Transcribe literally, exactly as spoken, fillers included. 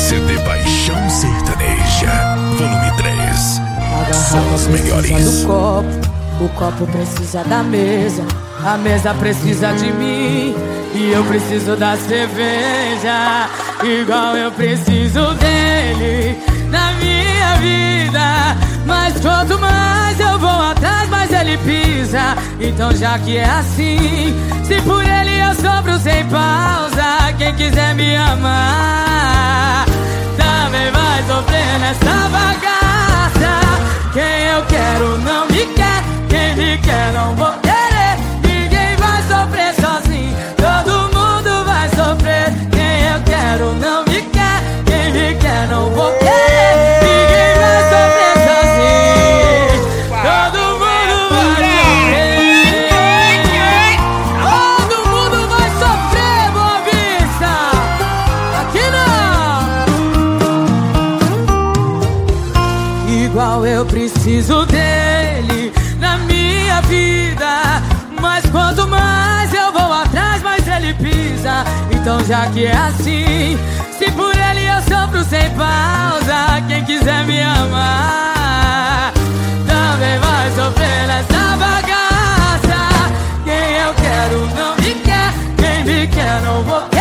C D Paixão Sertaneja, volume três. São os melhores. Do copo, o copo precisa da mesa, a mesa precisa de mim, e eu preciso da cerveja, igual eu preciso dele na minha vida. Mas quanto mais eu vou atrás, mais ele pisa. Então já que é assim, se por ele eu sofro sem pausa, quem quiser me amar também vai sofrer nessa bagaça. Quem eu quero não me quer, quem me quer não vou querer. Ninguém vai sofrer sozinho, todo mundo vai sofrer. Quem eu quero não me quer, quem me quer não vou querer. Ninguém vai sofrer sozinho, todo mundo vai sofrer. Todo mundo vai sofrer, Boa Vista. Aqui não. Igual eu preciso dele na minha vida, mas quanto mais eu vou atrás, mais ele pisa. Então já que é assim, se por ele eu sofro sem pausa, quem quiser me amar também vai sofrer nessa bagaça. Quem eu quero não me quer, quem me quer não vou querer.